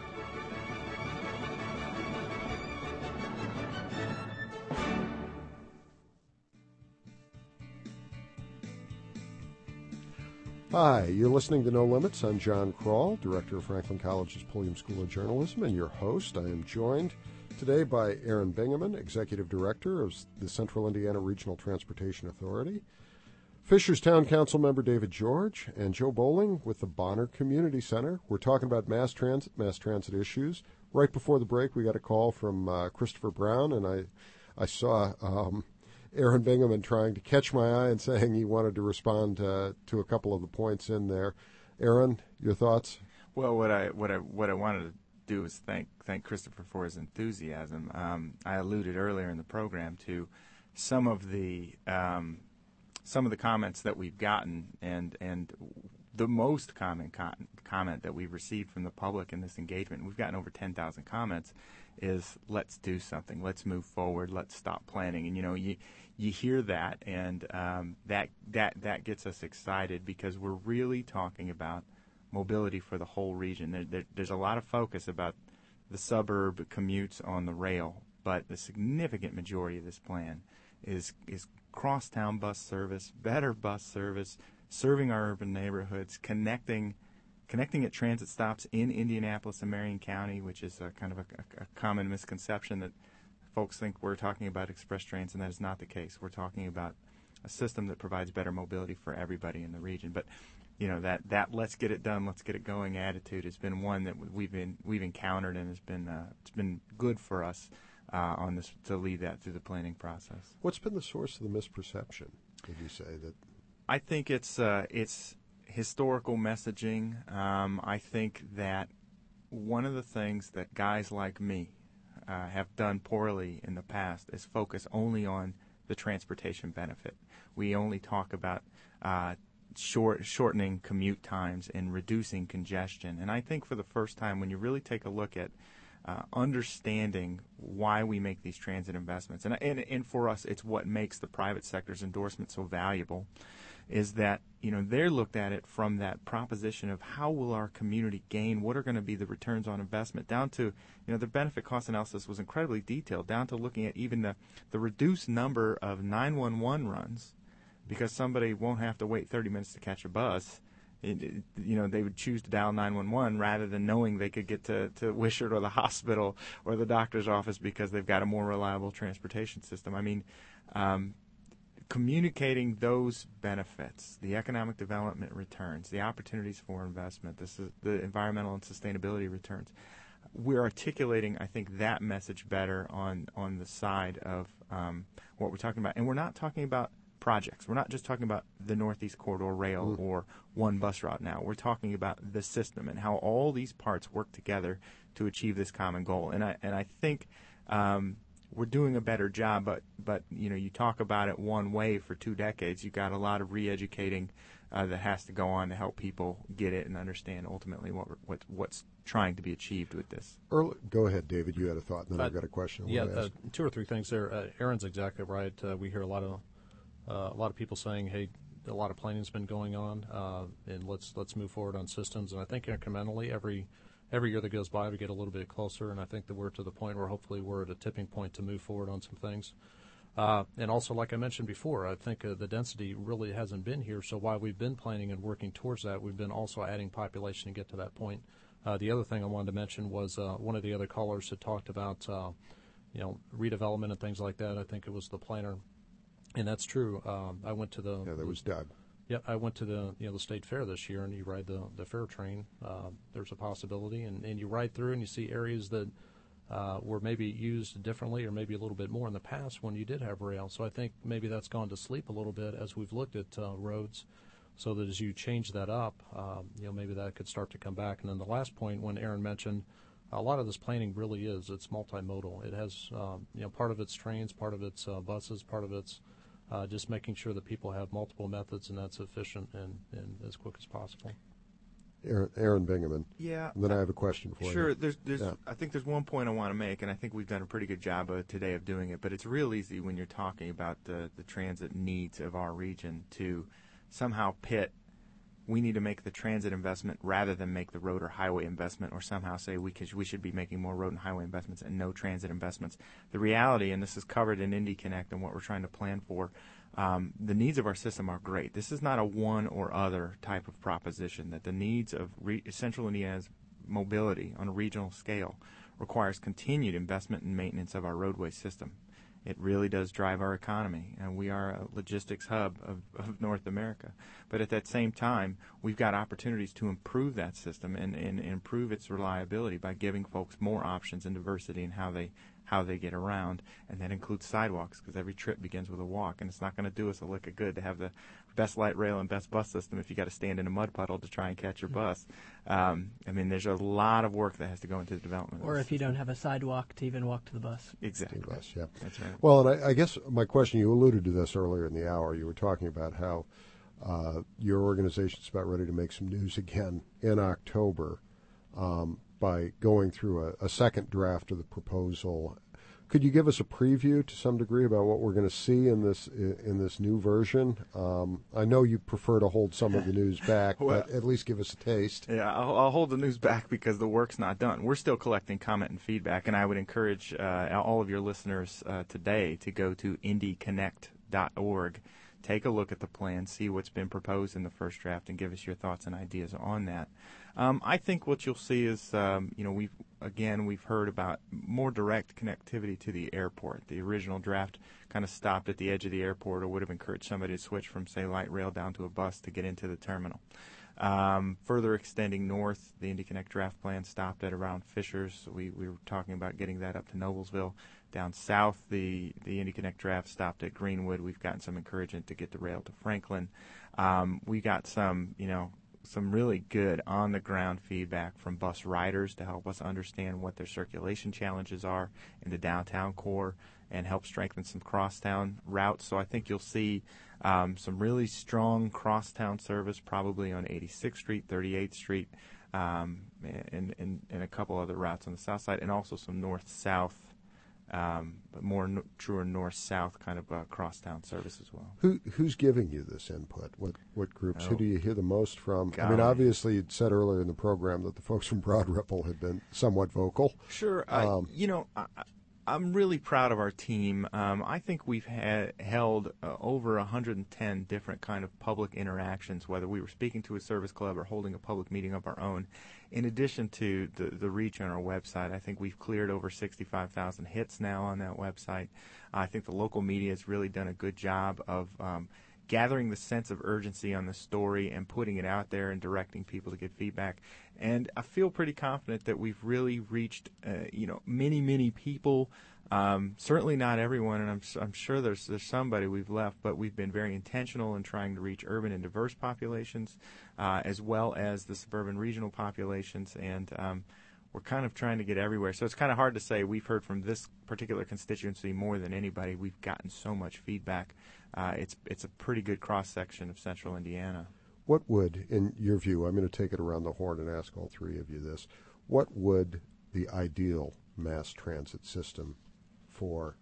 Hi, you're listening to No Limits. I'm John Kroll, Director of Franklin College's Pulliam School of Journalism, and your host. I am joined today by Aaron Bingaman, Executive Director of the Central Indiana Regional Transportation Authority, Fishers Town Council member David George, and Joe Bowling with the Bonner Community Center. We're talking about mass transit, mass transit issues. Right before the break, we got a call from uh, Christopher Brown, and I, I saw um, Aaron Bingaman trying to catch my eye and saying he wanted to respond uh, to a couple of the points in there. Aaron, your thoughts? Well, what I what I what I wanted to do is thank thank Christopher for his enthusiasm. Um, I alluded earlier in the program to some of the um, some of the comments that we've gotten, and and the most common con- comment that we've received from the public in this engagement. We've gotten over ten thousand comments. Is let's do something, let's move forward, let's stop planning. And you know, you you hear that, and um, that that that gets us excited because we're really talking about mobility for the whole region. There, there, there's a lot of focus about the suburb commutes on the rail, but the significant majority of this plan is is crosstown bus service, better bus service, serving our urban neighborhoods, connecting. Connecting at transit stops in Indianapolis and Marion County, which is a kind of a, a, a common misconception that folks think we're talking about express trains, and that is not the case. We're talking about a system that provides better mobility for everybody in the region. But, you know, that, that let's get it done, let's get it going attitude has been one that we've been we've encountered, and has been uh, it's been good for us uh, on this to lead that through the planning process. What's been the source of the misperception? Would you say that? I think it's uh, it's. historical messaging. Um, I think that one of the things that guys like me uh, have done poorly in the past is focus only on the transportation benefit. We only talk about uh, short, shortening commute times and reducing congestion. And I think for the first time, when you really take a look at uh, understanding why we make these transit investments, and, and, and for us, it's what makes the private sector's endorsement so valuable, is that, you know, they're looked at it from that proposition of how will our community gain, what are going to be the returns on investment, down to, you know, the benefit cost analysis was incredibly detailed, down to looking at even the, the reduced number of nine one one runs, because somebody won't have to wait thirty minutes to catch a bus. It, it, you know, they would choose to dial nine one one rather than knowing they could get to, to Wishart or the hospital or the doctor's office because they've got a more reliable transportation system. I mean, um, communicating those benefits, the economic development returns, the opportunities for investment, this is the environmental and sustainability returns. We're articulating, I think, that message better on, on the side of um, what we're talking about. And we're not talking about projects. We're not just talking about the Northeast Corridor Rail mm. or one bus route now. We're talking about the system and how all these parts work together to achieve this common goal. And I, and I think um, we're doing a better job, but, but you know, you talk about it one way for two decades. You've got a lot of re-educating uh, that has to go on to help people get it and understand ultimately what, what what's trying to be achieved with this. Early, go ahead, David. You had a thought, and then uh, I've got a question. Yeah, uh, two or three things there. Uh, Aaron's exactly right. Uh, we hear a lot of uh, a lot of people saying, "Hey, a lot of planning's been going on, uh, and let's let's move forward on systems." And I think incrementally, every every year that goes by, we get a little bit closer. And I think that we're to the point where hopefully we're at a tipping point to move forward on some things. Uh, and also, like I mentioned before, I think uh, the density really hasn't been here. So while we've been planning and working towards that, we've been also adding population to get to that point. Uh, the other thing I wanted to mention was uh, one of the other callers had talked about, uh, you know, redevelopment and things like that. I think it was the planner, and that's true. Um, I went to the yeah, that was Doug. Yeah, I went to the you know the state fair this year, and you ride the the fair train. Uh, there's a possibility, and, and you ride through and you see areas that uh, were maybe used differently or maybe a little bit more in the past when you did have rail. So I think maybe that's gone to sleep a little bit as we've looked at uh, roads. So that as you change that up, um, you know, maybe that could start to come back. And then the last point, when Aaron mentioned a lot of this planning really is, it's multimodal. It has, um, you know, part of it's trains, part of it's uh, buses, part of it's uh, just making sure that people have multiple methods and that's efficient and, and as quick as possible. Aaron, Aaron Bingaman. Yeah. And then I have a question for sure, you. Sure. There's, there's. Yeah. I think there's one point I want to make, and I think we've done a pretty good job of, today of doing it. But it's real easy when you're talking about the the transit needs of our region to somehow pit. We need to make the transit investment rather than make the road or highway investment, or somehow say we could, we should be making more road and highway investments and no transit investments. The reality, and this is covered in Indy Connect and what we're trying to plan for. Um, the needs of our system are great. This is not a one or other type of proposition, that the needs of re- Central Indiana's mobility on a regional scale requires continued investment and maintenance of our roadway system. It really does drive our economy, and we are a logistics hub of, of North America. But at that same time, we've got opportunities to improve that system and, and, and improve its reliability by giving folks more options and diversity in how they how they get around, and that includes sidewalks, because every trip begins with a walk, and it's not going to do us a lick of good to have the best light rail and best bus system if you got to stand in a mud puddle to try and catch your bus. Um, I mean, there's a lot of work that has to go into the development. Or if you don't have a sidewalk to even walk to the bus. Exactly. To the bus, yeah. That's right. Well, and I, I guess my question, you alluded to this earlier in the hour. You were talking about how uh, your organization's about ready to make some news again in October. Um, by going through a, a second draft of the proposal. Could you give us a preview to some degree about what we're going to see in this in this new version? Um, I know you prefer to hold some of the news back, well, but at least give us a taste. Yeah, I'll, I'll hold the news back because the work's not done. We're still collecting comment and feedback, and I would encourage uh, all of your listeners uh, today to go to indy connect dot org. Take a look at the plan, see what's been proposed in the first draft, and give us your thoughts and ideas on that. Um, I think what you'll see is, um, you know, we've again we've heard about more direct connectivity to the airport. The original draft kind of stopped at the edge of the airport, or would have encouraged somebody to switch from, say, light rail down to a bus to get into the terminal. Um, further extending north, the Indy Connect draft plan stopped at around Fishers. We, we were talking about getting that up to Noblesville. Down south, the, the Indy Connect draft stopped at Greenwood. We've gotten some encouragement to get the rail to Franklin. Um, we got some, you know, some really good on-the-ground feedback from bus riders to help us understand what their circulation challenges are in the downtown core and help strengthen some crosstown routes. So I think you'll see um, some really strong crosstown service probably on eighty-sixth Street, thirty-eighth Street, um, and, and, and a couple other routes on the south side, and also some north-south, um, but more no, truer north-south kind of uh, crosstown service as well. Who Who's giving you this input? What what groups? Oh, Who do you hear the most from? golly. I mean, obviously, you'd said earlier in the program that the folks from Broad Ripple had been somewhat vocal. Sure. Um, I, you know, I, I'm really proud of our team. Um, I think we've had, held uh, over one hundred ten different kind of public interactions, whether we were speaking to a service club or holding a public meeting of our own. In addition to the, the reach on our website, I think we've cleared over sixty-five thousand hits now on that website. I think the local media has really done a good job of um, gathering the sense of urgency on the story and putting it out there and directing people to get feedback. And I feel pretty confident that we've really reached, uh, you know, many, many people. Um, certainly not everyone, and I'm, I'm sure there's there's somebody we've left, but we've been very intentional in trying to reach urban and diverse populations, uh, as well as the suburban regional populations, and um, we're kind of trying to get everywhere. So it's kind of hard to say we've heard from this particular constituency more than anybody. We've gotten so much feedback. Uh, it's it's a pretty good cross-section of central Indiana. What would, in your view, I'm going to take it around the horn and ask all three of you this, what would the ideal mass transit system for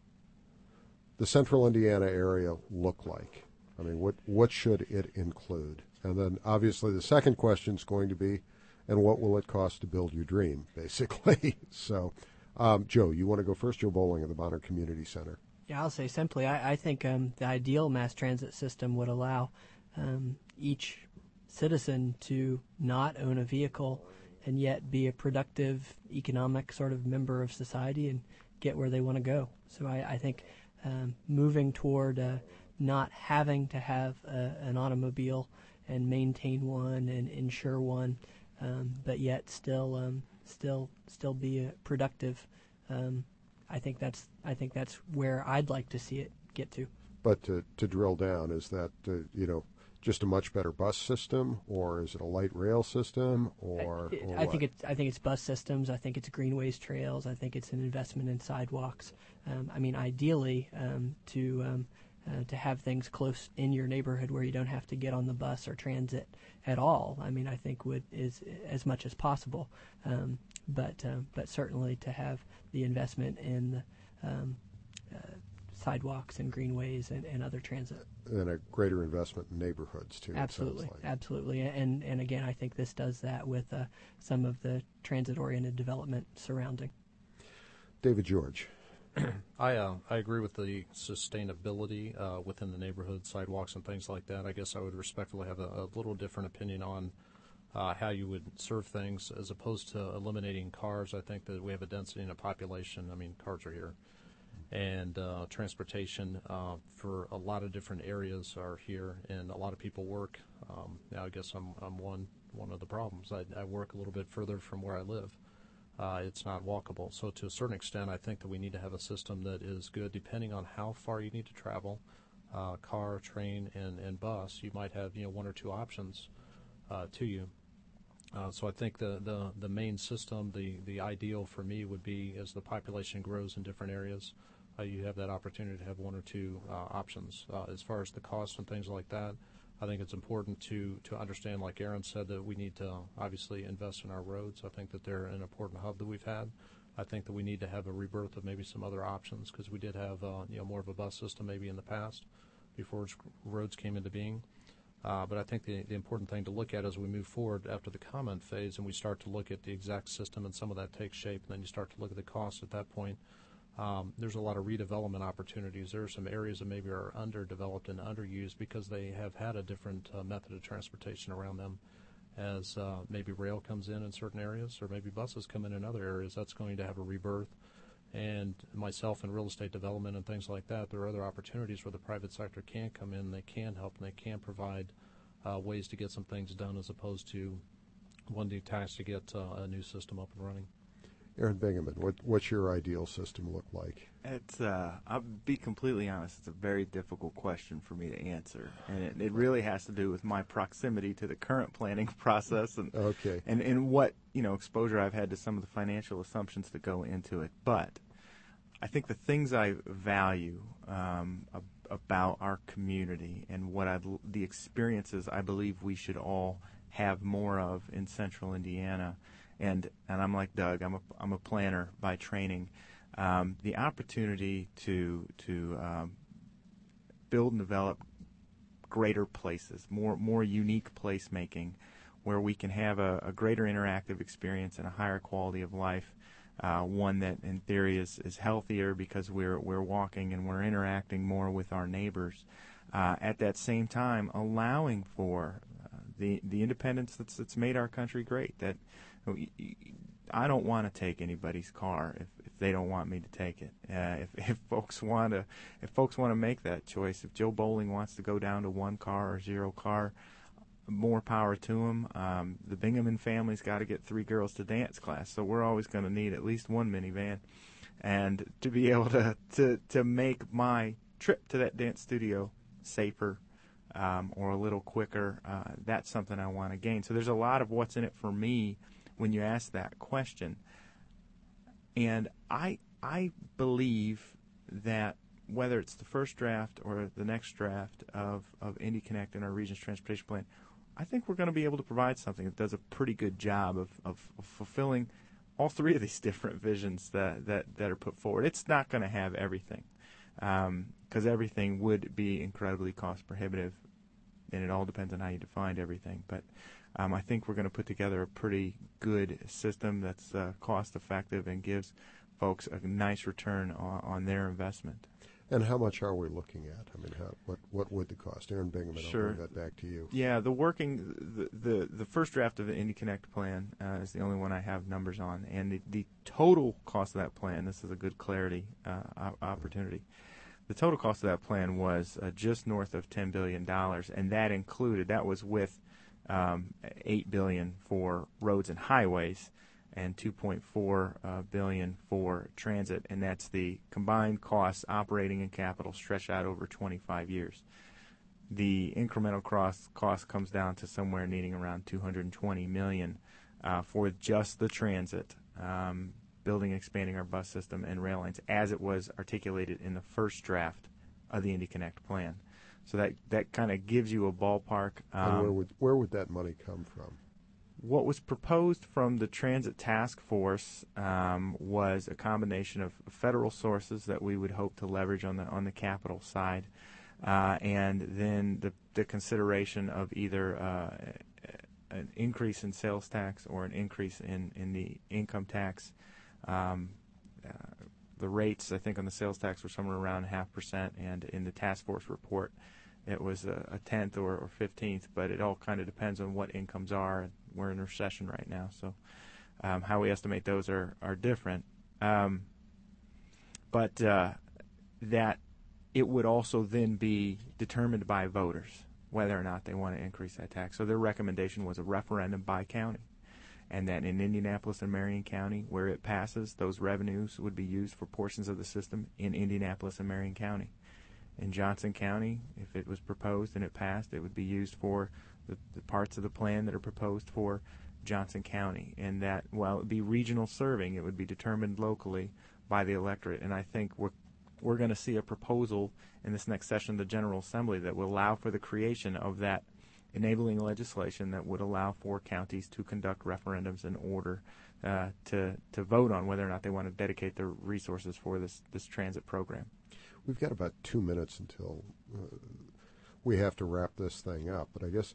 the central Indiana area look like? I mean, what what should it include? And then obviously the second question is going to be, and what will it cost to build your dream, basically? So, um, Joe, you want to go first? Joe Bowling of the Bonner Community Center. Yeah, I'll say simply, I, I think um, the ideal mass transit system would allow um, each citizen to not own a vehicle and yet be a productive economic sort of member of society and get where they want to go. So I, I think um, moving toward uh, not having to have a, an automobile and maintain one and insure one, um, but yet still um, still still be uh, productive. Um, I think that's I think that's where I'd like to see it get to. But to, to drill down, is that, uh, you know, just a much better bus system, or is it a light rail system, or, I, or I what? think it's I think it's bus systems. I think it's greenways, trails. I think it's an investment in sidewalks. Um, I mean, ideally, um, to um, uh, to have things close in your neighborhood where you don't have to get on the bus or transit at all. I mean, I think would is as much as possible. Um, but um, but certainly to have the investment in um, uh, sidewalks and greenways and, and other transit. And a greater investment in neighborhoods, too. Absolutely, it sounds like. absolutely. And and again, I think this does that with uh, some of the transit-oriented development surrounding. David George. I uh, I agree with the sustainability uh, within the neighborhood, sidewalks and things like that. I guess I would respectfully have a, a little different opinion on uh, how you would serve things as opposed to eliminating cars. I think that we have a density in a population. I mean, cars are here. And uh, transportation uh, for a lot of different areas are here, and a lot of people work. Um, now, I guess I'm I'm one one of the problems. I, I work a little bit further from where I live. Uh, it's not walkable. So to a certain extent, I think that we need to have a system that is good depending on how far you need to travel. Uh, car, train, and, and bus, you might have you know one or two options uh, to you. Uh, so I think the, the, the main system, the, the ideal for me would be as the population grows in different areas, uh, you have that opportunity to have one or two uh, options. Uh, as far as the costs and things like that, I think it's important to, to understand, like Aaron said, that we need to obviously invest in our roads. I think that they're an important hub that we've had. I think that we need to have a rebirth of maybe some other options because we did have uh, you know more of a bus system maybe in the past before roads came into being. Uh, but I think the, the important thing to look at as we move forward after the comment phase and we start to look at the exact system and some of that takes shape, and then you start to look at the costs at that point, um, there's a lot of redevelopment opportunities. There are some areas that maybe are underdeveloped and underused because they have had a different uh, method of transportation around them. As uh, maybe rail comes in in certain areas or maybe buses come in in other areas, that's going to have a rebirth. And myself in real estate development and things like that, there are other opportunities where the private sector can come in, they can help, and they can provide uh, ways to get some things done as opposed to one new tax to get uh, a new system up and running. Aaron Bingaman, what, what's your ideal system look like? It's, uh, I'll be completely honest, it's a very difficult question for me to answer. And it, it really has to do with my proximity to the current planning process and, okay. and, and what, you know, exposure I've had to some of the financial assumptions that go into it. But I think the things I value um, ab- about our community and what I'd, the experiences I believe we should all have more of in central Indiana, and and I'm like Doug, I'm a I'm a planner by training. Um, the opportunity to to um, build and develop greater places, more more unique placemaking, where we can have a, a greater interactive experience and a higher quality of life, uh, one that in theory is, is healthier because we're we're walking and we're interacting more with our neighbors. Uh, at that same time, allowing for uh, the the independence that's that's made our country great. That I don't want to take anybody's car if, if they don't want me to take it. Uh, if, if folks want to, if folks want to make that choice, if Joe Bowling wants to go down to one car or zero car, more power to him. Um, the Bingaman family's got to get three girls to dance class, so we're always going to need at least one minivan, and to be able to to to make my trip to that dance studio safer um, or a little quicker. Uh, that's something I want to gain. So there's a lot of what's in it for me when you ask that question. And I I believe that whether it's the first draft or the next draft of, of IndyConnect and our Region's Transportation Plan, I think we're going to be able to provide something that does a pretty good job of, of, of fulfilling all three of these different visions that, that, that are put forward. It's not going to have everything, because um, everything would be incredibly cost prohibitive, and it all depends on how you define everything. But Um, I think we're going to put together a pretty good system that's uh, cost-effective and gives folks a nice return on, on their investment. And how much are we looking at? I mean, how, what what would the cost? Aaron Bingaman, Sure. I'll bring that back to you. Yeah, the working the the, the first draft of the IndyConnect plan uh, is the only one I have numbers on, and the, the total cost of that plan. This is a good clarity uh, opportunity. The total cost of that plan was uh, just north of ten billion dollars, and that included that was with Um, eight billion dollars for roads and highways, and two point four uh, billion dollars for transit, and that's the combined costs, operating and capital, stretched out over twenty-five years. the incremental cost cost comes down to somewhere needing around two hundred twenty million dollars uh, for just the transit, um, building and expanding our bus system and rail lines as it was articulated in the first draft of the IndyConnect plan. So that that kind of gives you a ballpark. Um, and where would where would that money come from? What was proposed from the Transit Task Force um, was a combination of federal sources that we would hope to leverage on the on the capital side, uh, and then the the consideration of either uh, an increase in sales tax or an increase in, in the income tax. Um, uh, the rates, I think, on the sales tax were somewhere around half percent, and in the task force report, it was a, a tenth or, or fifteenth. But it all kind of depends on what incomes are. We're in a recession right now, so um, how we estimate those are are different. Um, but uh, that it would also then be determined by voters whether or not they want to increase that tax. So their recommendation was a referendum by county, and that in Indianapolis and Marion County, where it passes, those revenues would be used for portions of the system in Indianapolis and Marion County. In Johnson County, if it was proposed and it passed, it would be used for the, the parts of the plan that are proposed for Johnson County. And that, while it would be regional serving, it would be determined locally by the electorate. And I think we're we're going to see a proposal in this next session of the General Assembly that will allow for the creation of that enabling legislation that would allow for counties to conduct referendums in order uh, to to vote on whether or not they want to dedicate their resources for this, this transit program. We've got about two minutes until uh, we have to wrap this thing up, but I guess,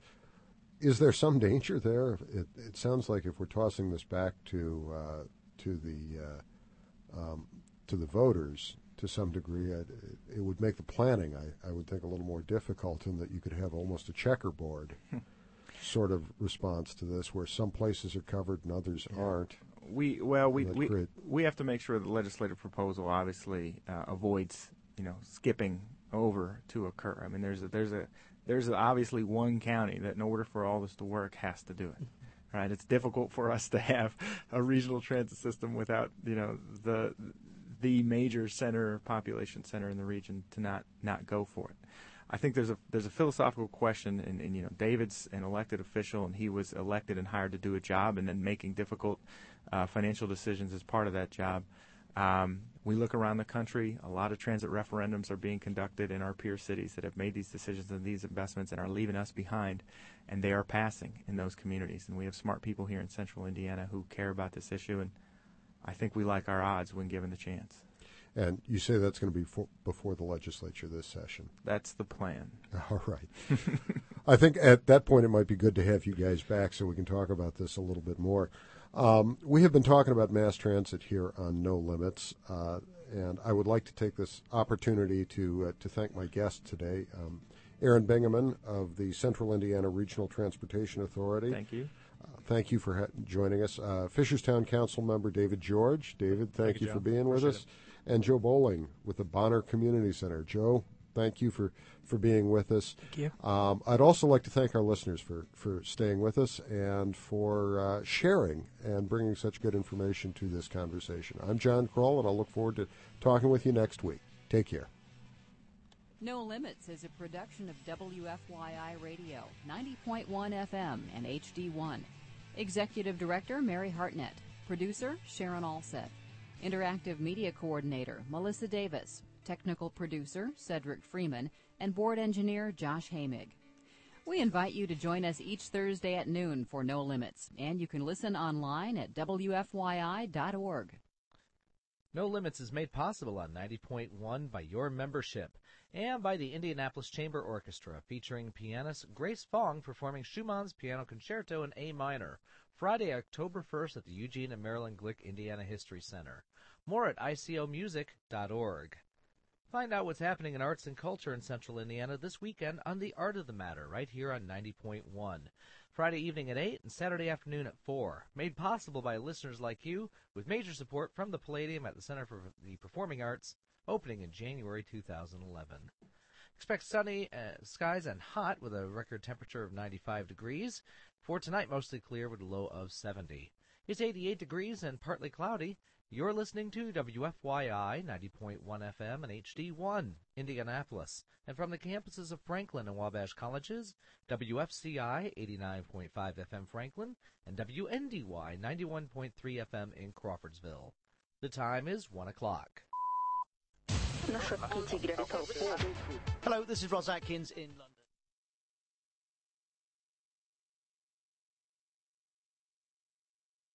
is there some danger there? It, it sounds like if we're tossing this back to uh, to the uh, um, to the voters to some degree, it, it would make the planning, I, I would think, a little more difficult, in that you could have almost a checkerboard sort of response to this, where some places are covered and others yeah. aren't. We well, we we, create... we have to make sure the legislative proposal obviously uh, avoids you know skipping over to occur. I mean, there's a, there's a there's a, obviously one county that, in order for all this to work, has to do it. Right? It's difficult for us to have a regional transit system without you know the the major center, population center in the region to not, not go for it. I think there's a there's a philosophical question, and, and you know David's an elected official, and he was elected and hired to do a job, and then making difficult uh, financial decisions as part of that job. Um, we look around the country, a lot of transit referendums are being conducted in our peer cities that have made these decisions and these investments and are leaving us behind, and they are passing in those communities. And we have smart people here in central Indiana who care about this issue, and I think we like our odds when given the chance. And you say that's going to be for, before the legislature this session. That's the plan. All right. I think at that point it might be good to have you guys back so we can talk about this a little bit more. Um, we have been talking about mass transit here on No Limits, uh, and I would like to take this opportunity to uh, to thank my guest today, um, Aaron Bingaman of the Central Indiana Regional Transportation Authority. Thank you. Uh, thank you for ha- joining us. Uh, Fisherstown Council member David George. David, thank, thank you, you for being with Appreciate us. it. And Joe Bowling with the Bonner Community Center. Joe, thank you for, for being with us. Thank you. Um, I'd also like to thank our listeners for, for staying with us and for uh, sharing and bringing such good information to this conversation. I'm John Kroll, and I'll look forward to talking with you next week. Take care. No Limits is a production of W F Y I Radio, ninety point one F M and H D one. Executive Director Mary Hartnett. Producer Sharon Alseth. Interactive Media Coordinator Melissa Davis. Technical Producer Cedric Freeman. And Board Engineer Josh Hamig. We invite you to join us each Thursday at noon for No Limits, and you can listen online at W F Y I dot org. No Limits is made possible on ninety point one by your membership and by the Indianapolis Chamber Orchestra, featuring pianist Grace Fong performing Schumann's Piano Concerto in A minor, Friday, October first at the Eugene and Marilyn Glick Indiana History Center. More at I C O music dot org. Find out what's happening in arts and culture in Central Indiana this weekend on The Art of the Matter, right here on ninety point one. Friday evening at eight and Saturday afternoon at four. Made possible by listeners like you, with major support from the Palladium at the Center for the Performing Arts, opening in January two thousand eleven. Expect sunny uh, skies and hot with a record temperature of ninety-five degrees. For tonight, mostly clear with a low of seventy. It's eighty-eight degrees and partly cloudy. You're listening to W F Y I ninety point one F M and H D one, Indianapolis. And from the campuses of Franklin and Wabash Colleges, W F C I eighty-nine point five F M Franklin and W N D Y ninety-one point three F M in Crawfordsville. The time is one o'clock. Hello, this is Roz Atkins in London.